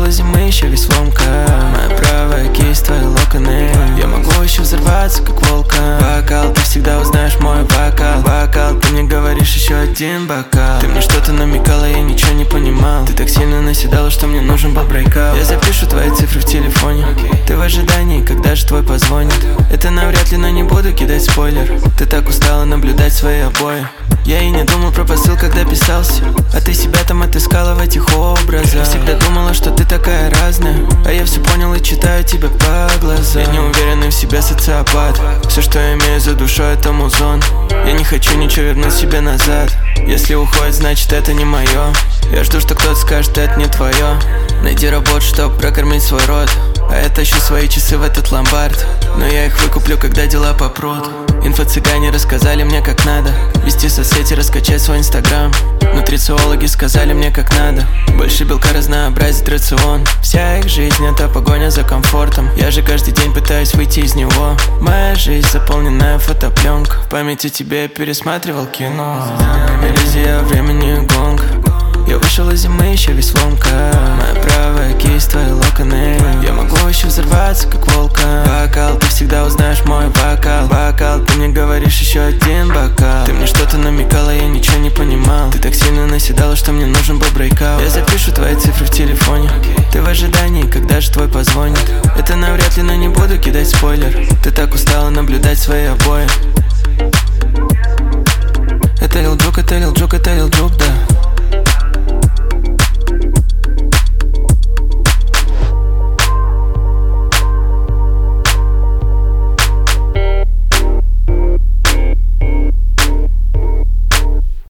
из зимы еще весь в ломках. Моя правая кисть, твои локоны. Я могу еще взорваться, как вулкан. Бокал, ты всегда узнаешь мой вокал. Бокал, ты мне говоришь еще один бокал. Ты мне что-то намекала, я ничего не понимал. Ты так сильно наседала, что мне нужен был брейкаут. Я запишу твои цифры в телефоне. Ты в ожидании, когда же твой позвонит. Это навряд ли, но не буду кидать спойлер. Ты так устала наблюдать свои обои. Я и не думал про посыл, когда писался. А ты себя там отыскала в этих образах. Всегда думала, что ты такая разная. А я все понял и читаю тебя по глазам. Я не уверенный в себе социопат. Все, что я имею за душой, это музон. Я не хочу ничего вернуть себе назад. Если уходит, значит это не мое. Я жду, что кто-то скажет, это не твое. Найди работу, чтоб прокормить свой род. А я тащу свои часы в этот ломбард. Но я их выкуплю, когда дела попрут. Инфо-цыгане рассказали мне, как надо вести соцсети, раскачать свой инстаграм. Нутрициологи сказали мне, как надо больше белка разнообразить рацион. Вся их жизнь — это погоня за комфортом. Я же каждый день пытаюсь выйти из него. Моя жизнь — заполненная фотопленка. В памяти тебе пересматривал кино. Иллюзия времени гонг. Я вышел из зимы еще весь в ломках. Моя правая кисть, твои локоны. Я могу еще взорваться, как вулкан. Бокал, ты всегда узнаешь мой вокал. Бокал, ты мне говоришь еще один бокал. Ты мне что-то намекала, я ничего не понимал. Ты так сильно наседала, что мне нужен был брейкаут. Я запишу твои цифры в телефоне. Ты в ожидании, когда же твой позвонит. Это навряд ли, но не буду кидать спойлер. Ты так устала наблюдать свои обои. Это Lil Juke, это Lil Juke, это Lil Juke, да.